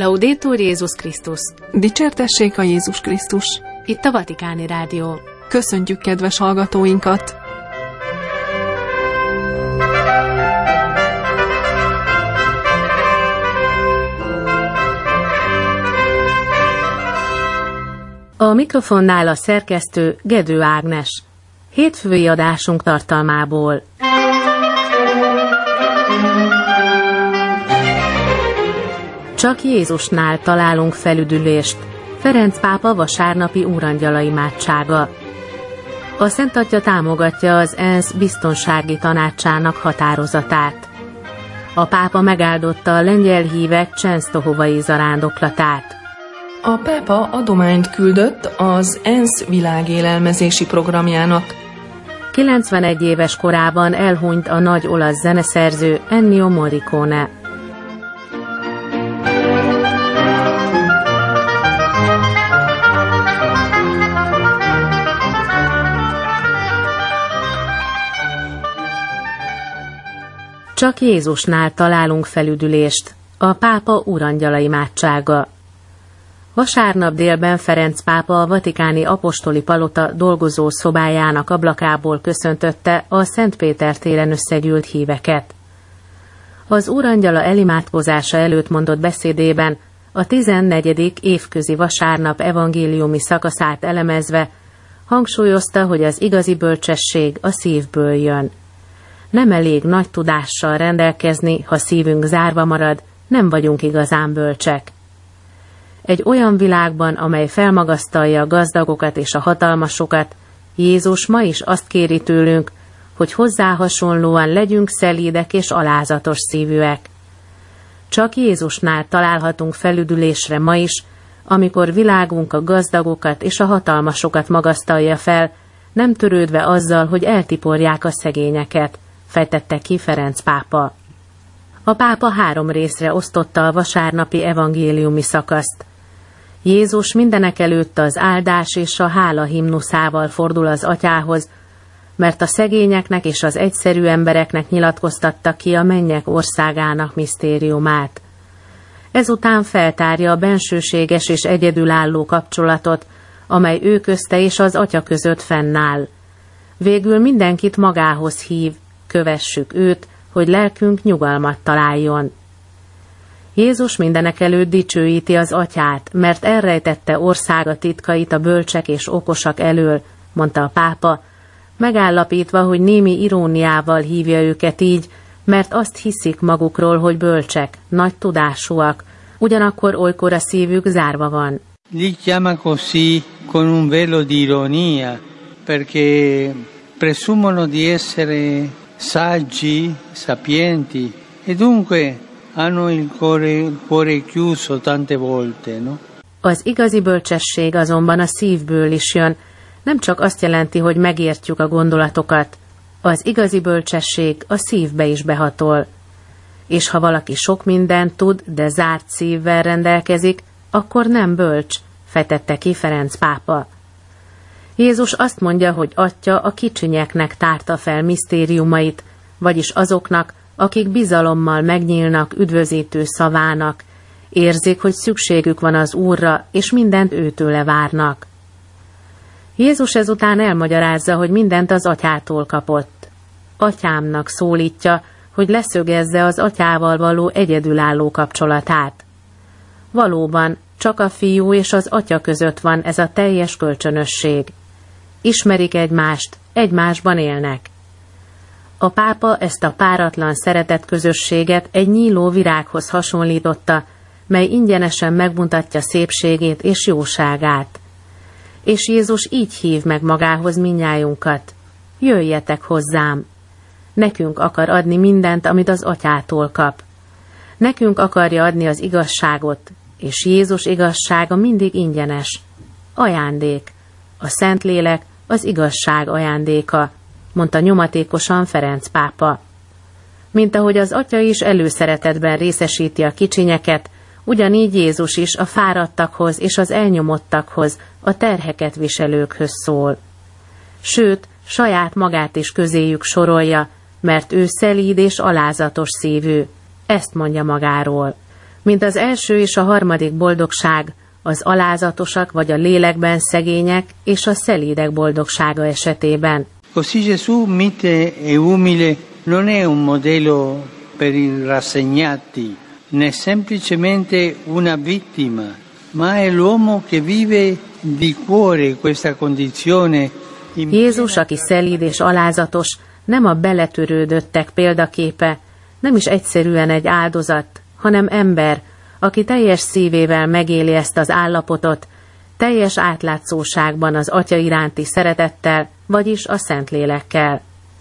Laudetur Jézus Krisztus! Dicsértessék a Jézus Krisztus! Itt a Vatikáni Rádió. Köszöntjük kedves hallgatóinkat! A mikrofonnál a szerkesztő Gedő Ágnes. Hétfői adásunk tartalmából. Csak Jézusnál találunk felüdülést. Ferenc pápa vasárnapi úrangyala imádsága. A Szent Atya támogatja az ENSZ biztonsági tanácsának határozatát. A pápa megáldotta a lengyel hívek csensztohovai zarándoklatát. A pápa adományt küldött az ENSZ világélelmezési programjának. 91 éves korában elhunyt a nagy olasz zeneszerző Ennio Morricone. Csak Jézusnál találunk felüdülést. A pápa úrangyala imádsága. Vasárnap délben Ferenc pápa a vatikáni apostoli palota dolgozó szobájának ablakából köszöntötte a Szent Péter téren összegyűlt híveket. Az úrangyala elimádkozása előtt mondott beszédében a 14. évközi vasárnap evangéliumi szakaszát elemezve hangsúlyozta, hogy az igazi bölcsesség a szívből jön. Nem elég nagy tudással rendelkezni, ha szívünk zárva marad, nem vagyunk igazán bölcsek. Egy olyan világban, amely felmagasztalja a gazdagokat és a hatalmasokat, Jézus ma is azt kéri tőlünk, hogy hozzá hasonlóan legyünk szelídek és alázatos szívűek. Csak Jézusnál találhatunk felüdülésre ma is, amikor világunk a gazdagokat és a hatalmasokat magasztalja fel, nem törődve azzal, hogy eltiporják a szegényeket, fejtette ki Ferenc pápa. A pápa 3 részre osztotta a vasárnapi evangéliumi szakaszt. Jézus mindenekelőtt az áldás és a hála himnuszával fordul az atyához, mert a szegényeknek és az egyszerű embereknek nyilatkoztatta ki a mennyek országának misztériumát. Ezután feltárja a bensőséges és egyedülálló kapcsolatot, amely ő közte és az atya között fennáll. Végül mindenkit magához hív, kövessük őt, hogy lelkünk nyugalmat találjon. Jézus mindenekelőtt dicsőíti az atyát, mert elrejtette országa titkait a bölcsek és okosak elől, mondta a pápa, megállapítva, hogy némi iróniával hívja őket így, mert azt hiszik magukról, hogy bölcsek, nagy tudásúak, ugyanakkor olykor a szívük zárva van. Li chiama così con un velo di ironia, perché presumono di essere saggi, sapienti, e dunque hanno il cuore chiuso tante volte, no? Az igazi bölcsesség azonban a szívből is jön, nem csak azt jelenti, hogy megértjük a gondolatokat. Az igazi bölcsesség a szívbe is behatol. És ha valaki sok mindent tud, de zárt szívvel rendelkezik, akkor nem bölcs, fejtette ki Ferenc pápa. Jézus azt mondja, hogy Atya a kicsinyeknek tárta fel misztériumait, vagyis azoknak, akik bizalommal megnyílnak üdvözítő szavának, érzik, hogy szükségük van az Úrra, és mindent őtőle várnak. Jézus ezután elmagyarázza, hogy mindent az atyától kapott. Atyámnak szólítja, hogy leszögezze az atyával való egyedülálló kapcsolatát. Valóban, csak a fiú és az atya között van ez a teljes kölcsönösség. Ismerik egymást, egymásban élnek. A pápa ezt a páratlan szeretet közösséget egy nyíló virághoz hasonlította, mely ingyenesen megmutatja szépségét és jóságát. És Jézus így hív meg magához mindnyájunkat. Jöjjetek hozzám! Nekünk akar adni mindent, amit az atyától kap. Nekünk akarja adni az igazságot, és Jézus igazsága mindig ingyenes. Ajándék. A Szentlélek az igazság ajándéka, mondta nyomatékosan Ferenc pápa. Mint ahogy az atya is előszeretetben részesíti a kicsinyeket, ugyanígy Jézus is a fáradtakhoz és az elnyomottakhoz, a terheket viselőkhöz szól. Sőt, saját magát is közéjük sorolja, mert ő szelíd és alázatos szívű. Ezt mondja magáról. mint az első és a harmadik boldogság, az alázatosak vagy a lélekben szegények és a szelídek boldogsága esetében. Così Gesù mite e umile non è un modello per i rassegnati, né semplicemente una vittima, ma è l'uomo che vive di cuore questa condizione. Jézus, aki szelíd és alázatos, nem a beletörődöttek példaképe, nem is egyszerűen egy áldozat, hanem ember, aki teljes szívével megéli ezt az állapotot, teljes átlátszóságban az Atya iránti szeretettel, vagyis a Szentlélekkel.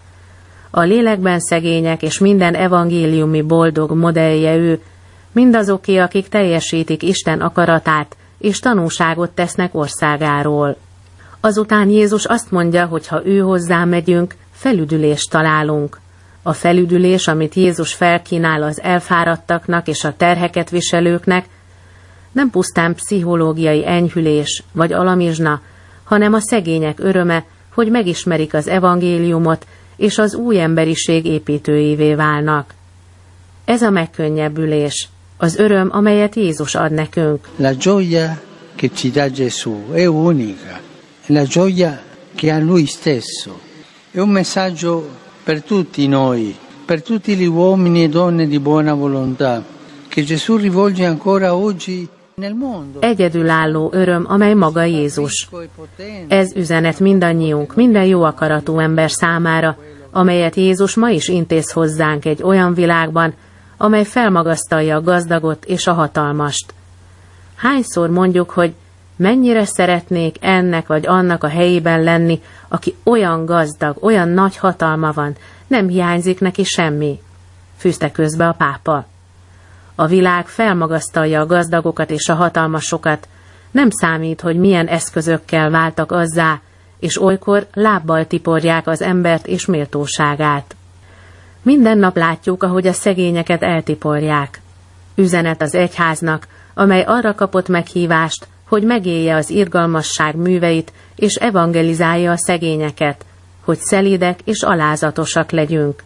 A lélekben szegények és minden evangéliumi boldog modellje ő, mindazoké, akik teljesítik Isten akaratát, és tanúságot tesznek országáról. Azután Jézus azt mondja, hogy ha ő hozzá megyünk, felüdülést találunk. A felüdülés, amit Jézus felkínál az elfáradtaknak és a terheket viselőknek, nem pusztán pszichológiai enyhülés vagy alamizsna, hanem a szegények öröme, hogy megismerik az evangéliumot, és az új emberiség építőivé válnak. Ez a megkönnyebbülés, az öröm, amelyet Jézus ad nekünk. La gioia che ci dà Gesù è unica, la gioia che ha Lui stesso. È un messaggio per tutti noi, per tutti gli uomini e donne di buona volontà, che Gesù rivolge ancora oggi nel mondo. Egyedülálló öröm, amely maga Jézus. Ez üzenet mindannyiunk, minden jó akaratú ember számára, amelyet Jézus ma is intéz hozzánk egy olyan világban, amely felmagasztalja a gazdagot és a hatalmast. Hányszor mondjuk, hogy mennyire szeretnék ennek vagy annak a helyében lenni, aki olyan gazdag, olyan nagy hatalma van, nem hiányzik neki semmi, fűzte közbe a pápa. A világ felmagasztalja a gazdagokat és a hatalmasokat, nem számít, hogy milyen eszközökkel váltak azzá, és olykor lábbal tiporják az embert és méltóságát. Minden nap látjuk, ahogy a szegényeket eltiporják. Üzenet az egyháznak, amely arra kapott meghívást, hogy megélje az irgalmasság műveit, és evangelizálja a szegényeket, hogy szelídek és alázatosak legyünk.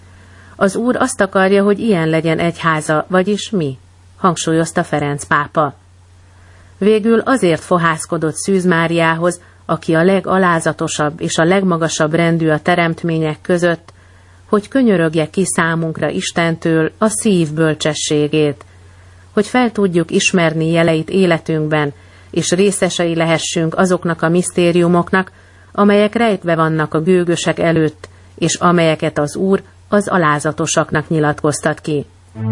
Az Úr azt akarja, hogy ilyen legyen egyháza, vagyis mi, hangsúlyozta Ferenc pápa. Végül azért fohászkodott Szűz Máriához, aki a legalázatosabb és a legmagasabb rendű a teremtmények között, hogy könyörögje ki számunkra Istentől a szív bölcsességét, hogy fel tudjuk ismerni jeleit életünkben, és részesei lehessünk azoknak a misztériumoknak, amelyek rejtve vannak a gőgösek előtt, és amelyeket az Úr az alázatosaknak nyilatkoztat ki.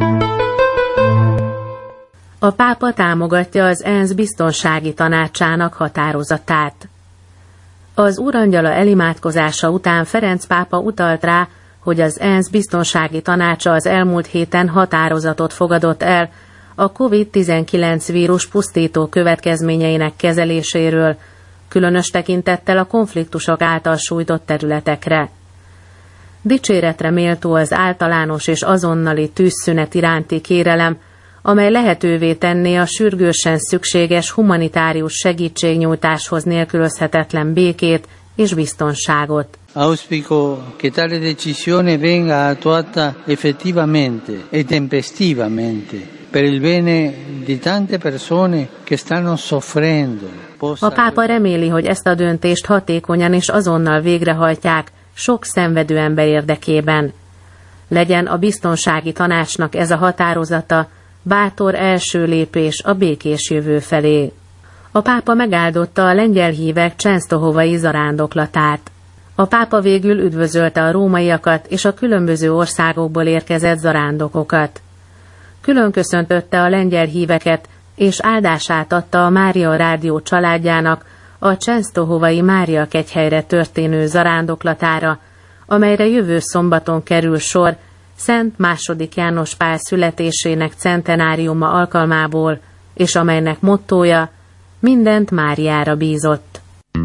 A pápa támogatja az ENSZ biztonsági tanácsának határozatát. Az Úrangyala elimádkozása után Ferenc pápa utalt rá, hogy az ENSZ biztonsági tanácsa az elmúlt héten határozatot fogadott el a COVID-19 vírus pusztító következményeinek kezeléséről, különös tekintettel a konfliktusok által sújtott területekre. Dicséretre méltó az általános és azonnali tűzszünet iránti kérelem, amely lehetővé tenné a sürgősen szükséges humanitárius segítségnyújtáshoz nélkülözhetetlen békét és biztonságot. Auspico che tale decisione venga attuata effettivamente e tempestivamente per il bene di tante persone che stanno soffrendo. A pápa reméli, hogy ezt a döntést hatékonyan és azonnal végrehajtják sok szenvedő ember érdekében. Legyen a biztonsági tanácsnak ez a határozata bátor első lépés a békés jövő felé. A pápa megáldotta a lengyel hívek csensztohovai zarándoklatát. A pápa végül üdvözölte a rómaiakat és a különböző országokból érkezett zarándokokat. Külön köszöntötte a lengyel híveket, és áldását adta a Mária Rádió családjának a csensztohovai Mária kegyhelyre történő zarándoklatára, amelyre jövő szombaton kerül sor Szent II. János Pál születésének centenáriuma alkalmából, és amelynek mottója mindent Máriára bízott.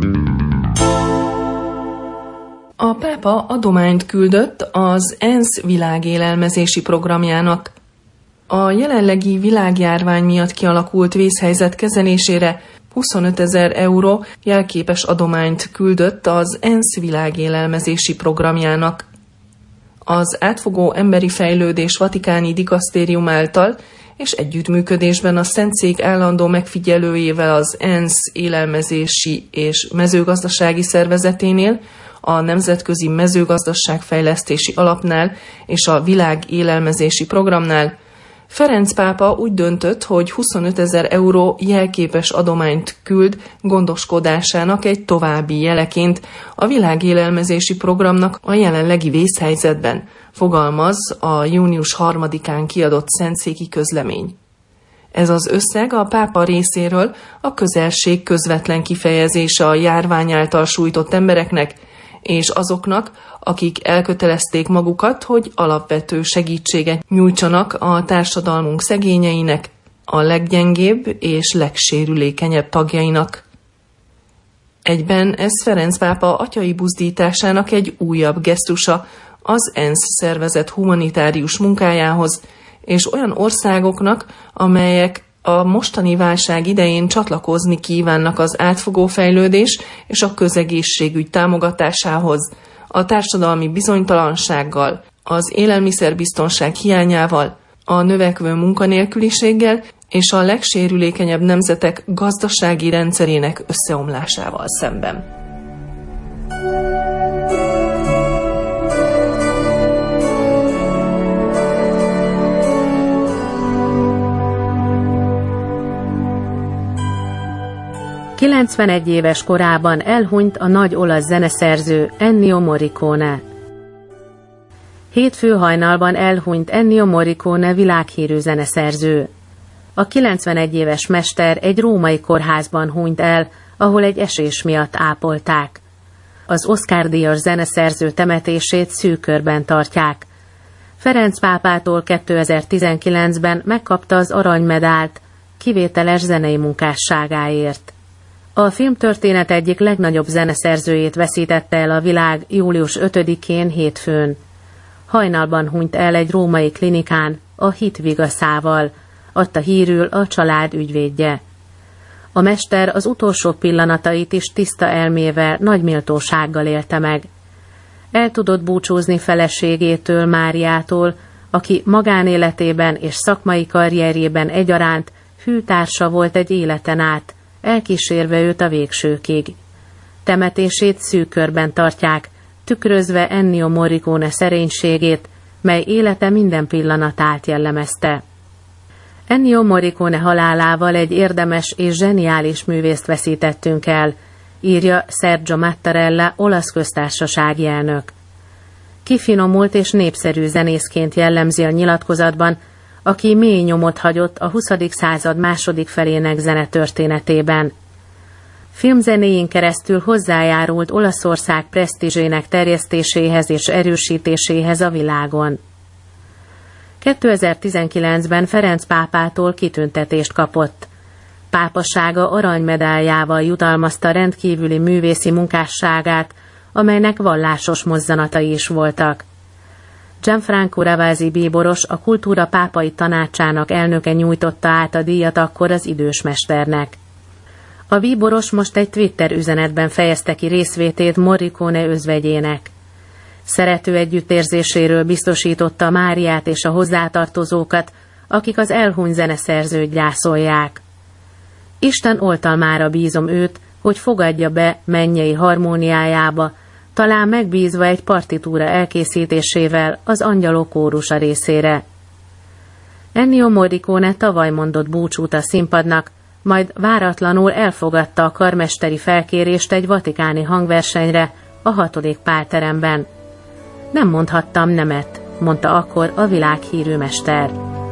A pápa adományt küldött az ENSZ világélelmezési programjának. A jelenlegi világjárvány miatt kialakult vészhelyzet kezelésére 25 000 euró jelképes adományt küldött az ENSZ világélelmezési programjának. Az átfogó emberi fejlődés vatikáni dikasztérium által és együttműködésben a Szentszék állandó megfigyelőjével, az ENSZ élelmezési és mezőgazdasági szervezeténél, a Nemzetközi Mezőgazdaságfejlesztési Alapnál és a Világ élelmezési programnál Ferenc pápa úgy döntött, hogy 25 000 euró jelképes adományt küld gondoskodásának egy további jeleként a Világ élelmezési programnak a jelenlegi vészhelyzetben, fogalmaz a június 3-án kiadott szentszéki közlemény. Ez az összeg a pápa részéről a közelség közvetlen kifejezése a járvány által sújtott embereknek, és azoknak, akik elkötelezték magukat, hogy alapvető segítséget nyújtsanak a társadalmunk szegényeinek, a leggyengébb és legsérülékenyebb tagjainak. Egyben ez Ferenc pápa atyai buzdításának egy újabb gesztusa az ENSZ szervezet humanitárius munkájához, és olyan országoknak, amelyek a mostani válság idején csatlakozni kívánnak az átfogó fejlődés és a közegészségügy támogatásához, a társadalmi bizonytalansággal, az élelmiszerbiztonság hiányával, a növekvő munkanélküliséggel és a legsérülékenyebb nemzetek gazdasági rendszerének összeomlásával szemben. ...91 éves korában elhunyt a nagy olasz zeneszerző Ennio Morricone. Hétfő hajnalban elhunyt Ennio Morricone világhírű zeneszerző. A 91 éves mester egy római kórházban hunyt el, ahol egy esés miatt ápolták. Az Oscar-díjas zeneszerző temetését szűk körben tartják. Ferenc pápától 2019-ben megkapta az aranymedált kivételes zenei munkásságáért. A filmtörténet egyik legnagyobb zeneszerzőjét veszítette el a világ július 5-én hétfőn. Hajnalban hunyt el egy római klinikán a hit vigaszával, adta hírül a család ügyvédje. A mester az utolsó pillanatait is tiszta elmével, nagy méltósággal élte meg. El tudott búcsúzni feleségétől, Máriától, aki magánéletében és szakmai karrierjében egyaránt hű társa volt egy életen át, elkísérve őt a végsőkig. Temetését szűk körben tartják, tükrözve Ennio Morricone szerénységét, mely élete minden pillanatát jellemezte. Ennio Morricone halálával egy érdemes és zseniális művészt veszítettünk el, írja Sergio Mattarella, olasz köztársasági elnök. Kifinomult és népszerű zenészként jellemzi a nyilatkozatban, aki mély nyomot hagyott a 20. század második felének zenetörténetében. Filmzenéjén keresztül hozzájárult Olaszország presztízsének terjesztéséhez és erősítéséhez a világon. 2019-ben Ferenc pápától kitüntetést kapott. Pápasága aranymedáljával jutalmazta rendkívüli művészi munkásságát, amelynek vallásos mozzanatai is voltak. Gianfranco Ravasi bíboros, a Kultúra pápai tanácsának elnöke nyújtotta át a díjat akkor az idős mesternek. A bíboros most egy Twitter üzenetben fejezte ki részvétét Morricone özvegyének. Szerető együttérzéséről biztosította Máriát és a hozzátartozókat, akik az elhunyt zeneszerzőt gyászolják. Isten oltalmára bízom őt, hogy fogadja be mennyei harmóniájába, talán megbízva egy partitúra elkészítésével az angyalok kórusa részére. Ennio Morricone tavaly mondott búcsút a színpadnak, majd váratlanul elfogadta a karmesteri felkérést egy vatikáni hangversenyre a 6. Pálteremben. Nem mondhattam nemet, mondta akkor a világhírű mester.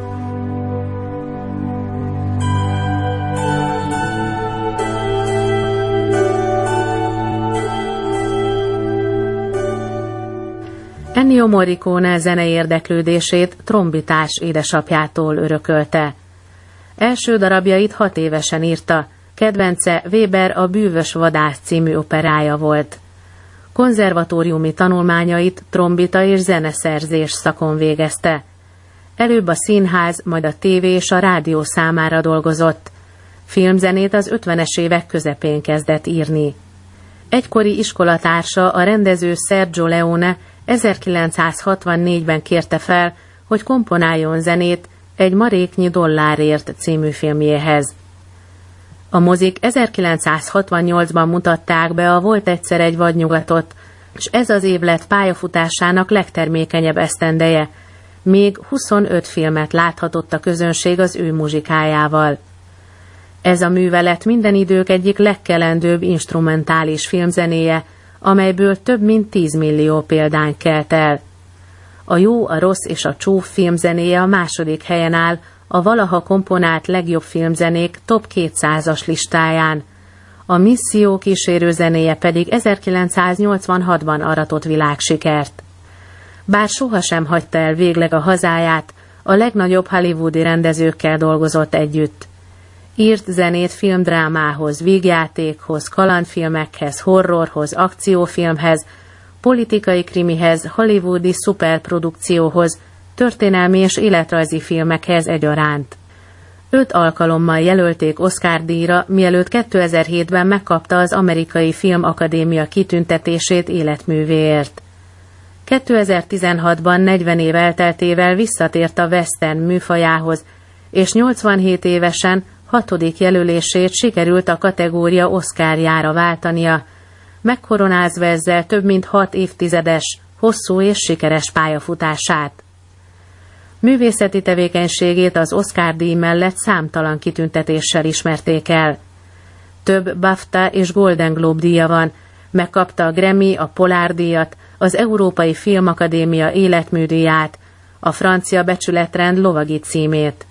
Ennio Morricone zenei érdeklődését trombitás édesapjától örökölte. Első darabjait 6 évesen írta, kedvence Weber a Bűvös vadász című operája volt. Konzervatóriumi tanulmányait trombita és zeneszerzés szakon végezte. Előbb a színház, majd a tévé és a rádió számára dolgozott. Filmzenét az 50-es évek közepén kezdett írni. Egykori iskolatársa, a rendező Sergio Leone 1964-ben kérte fel, hogy komponáljon zenét Egy maréknyi dollárért című filmjéhez. A mozik 1968-ban mutatták be a Volt egyszer egy vadnyugatot, és ez az év lett pályafutásának legtermékenyebb esztendeje. Még 25 filmet láthatott a közönség az ő muzsikájával. Ez a művelet minden idők egyik legkelendőbb instrumentális filmzenéje, amelyből több mint 10 millió példány kelt el. A jó, a rossz és a csúf filmzenéje a második helyen áll a valaha komponált legjobb filmzenék top 200-as listáján. A Misszió kísérőzenéje pedig 1986-ban aratott világsikert. Bár sohasem hagyta el végleg a hazáját, a legnagyobb hollywoodi rendezőkkel dolgozott együtt. Írt zenét filmdrámához, vígjátékhoz, kalandfilmekhez, horrorhoz, akciófilmhez, politikai krimihez, hollywoodi szuperprodukcióhoz, történelmi és életrajzi filmekhez egyaránt. 5 alkalommal jelölték Oscar-díjra, mielőtt 2007-ben megkapta az Amerikai Filmakadémia kitüntetését életművéért. 2016-ban 40 év elteltével visszatért a western műfajához, és 87 évesen 6. jelölését sikerült a kategória Oscarjára váltania, megkoronázva ezzel több mint 6 évtizedes, hosszú és sikeres pályafutását. Művészeti tevékenységét az Oscar-díj mellett számtalan kitüntetéssel ismerték el. Több BAFTA és Golden Globe díja van, megkapta a Grammy, a Polar-díjat, az Európai Filmakadémia életműdíját, a francia becsületrend lovagi címét.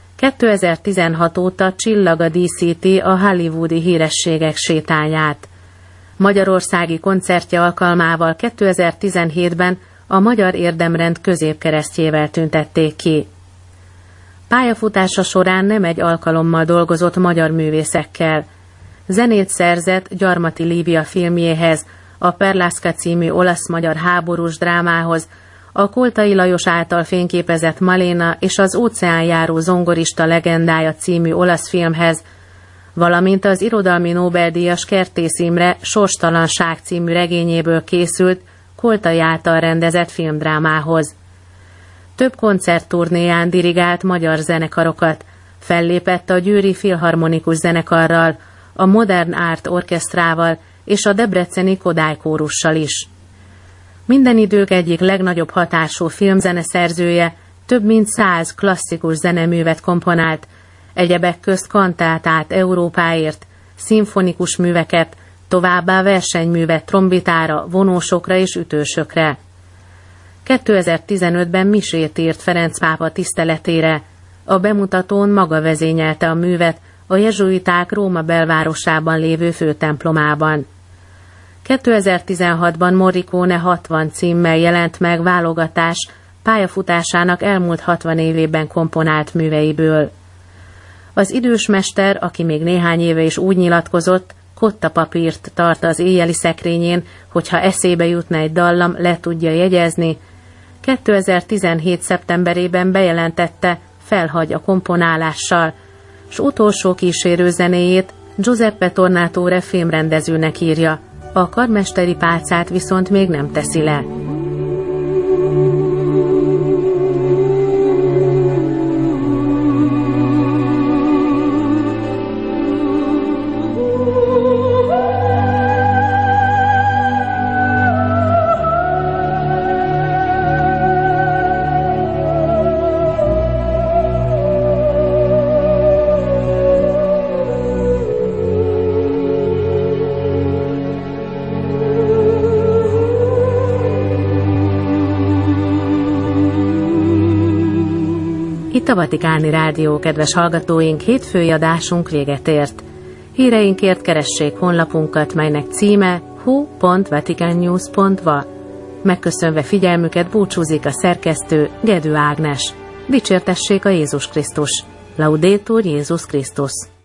2016 óta csillaga díszíti a hollywoodi hírességek sétáját. Magyarországi koncertje alkalmával 2017-ben a Magyar Érdemrend középkeresztjével tüntették ki. Pályafutása során nem egy alkalommal dolgozott magyar művészekkel. Zenét szerzett Gyarmati Lívia filmjéhez, a Perlászka című olasz-magyar háborús drámához, a Koltai Lajos által fényképezett Maléna és az óceánjáró zongorista legendája című olasz filmhez, valamint az irodalmi Nobel-díjas Kertész Imre Sorstalanság című regényéből készült Koltai által rendezett filmdrámához. Több koncertturnéján dirigált magyar zenekarokat, fellépett a Győri Filharmonikus Zenekarral, a Modern Art Orchestrával és a debreceni Kodály kórussal is. Minden idők egyik legnagyobb hatású filmzeneszerzője, több mint 100 klasszikus zeneművet komponált, egyebek közt kantátát Európáért, szimfonikus műveket, továbbá versenyművet trombitára, vonósokra és ütősökre. 2015-ben misét írt Ferenc pápa tiszteletére. A bemutatón maga vezényelte a művet a jezsuiták Róma belvárosában lévő főtemplomában. 2016-ban Morricone 60 címmel jelent meg válogatás pályafutásának elmúlt 60 évében komponált műveiből. Az idős mester, aki még néhány éve is úgy nyilatkozott, kottapapírt tart az éjjeli szekrényén, hogyha eszébe jutna egy dallam, le tudja jegyezni. 2017. szeptemberében bejelentette, felhagy a komponálással, s utolsó kísérőzenéjét Giuseppe Tornatore filmrendezőnek írja, a karmesteri pálcát viszont még nem teszi le. Itt a Vatikáni Rádió, kedves hallgatóink, hétfői adásunk véget ért. Híreinkért keressék honlapunkat, melynek címe hu.vaticannews.va. Megköszönve figyelmüket búcsúzik a szerkesztő Gedő Ágnes. Dicsértessék a Jézus Krisztus! Laudetur Jézus Krisztus!